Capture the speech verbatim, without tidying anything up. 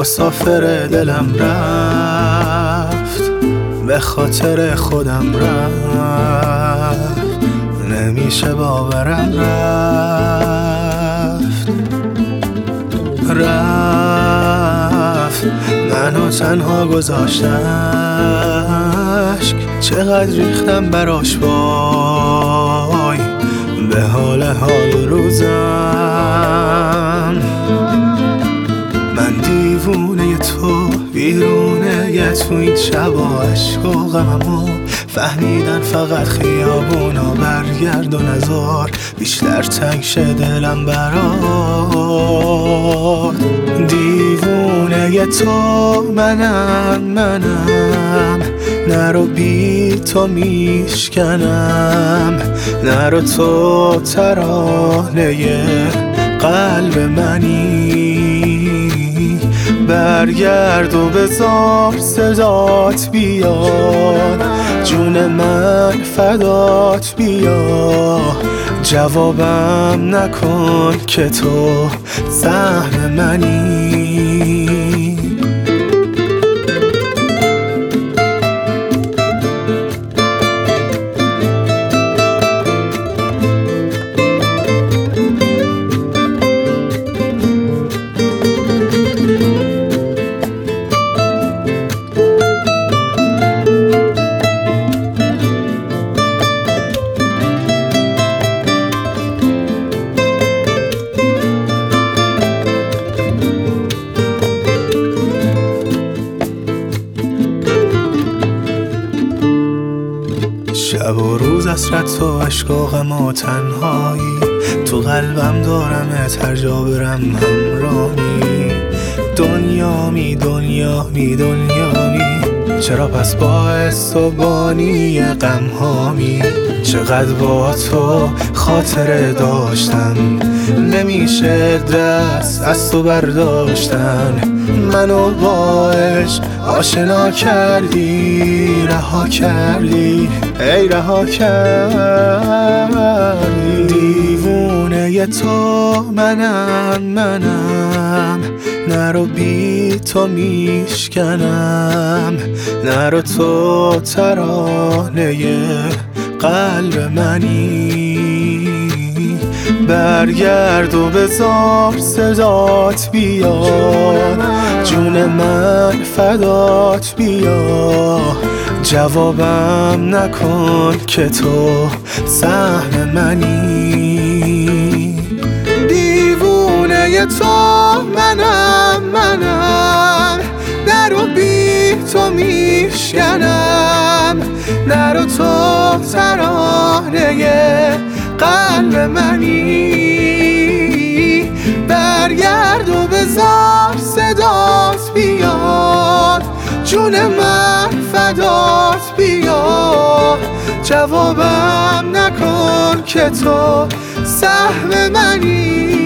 مسافر دلم رفت، به خاطر خودم رفت، نمیشه باورم رفت رفت منو تنها گذاشت اشک، چقدر ریختم براش وای، به حال حال روزم. من دیوونه تو، بیرونه تو این شبا، عشق و غممو فهمیدن فقط خیابونا. برگرد و نزار بیشتر تنگ شه دلم برات. دیوونه تو منم منم، نرو بی تو میشکنم، نرو تو ترانه قلب منی. برگرد و بذار صدات بیاد، جون من فدات بیا. جوابم نکن که تو سهم منی. شب و روز حسرت و عشق و غم و تنهایی، تو قلبم دارمت هر جا برم همراهی. دنیا می دنیا می دنیا می، چرا پس باعث و بانی غم هامی؟ چقدر با تو خاطره داشتم، نمیشه دست از تو برداشتن. منو با عشق آشنا کردی، رها کردی ای رها کردی. دیوونه تو منم منم، نرو بی تو میشکنم، نرو تو ترانه قلب منی. برگرد و بذار صدات بیاد، جون من فدات بیا. جوابم نکن که تو سهم منی. دیوونه تو منم منم، نرو بی تو میشکنم، نرو تو ترانه قلب منی. برگرد و بذار صدات بیاد، جون من فدات بیا. جوابم نکن که تو سهم منی.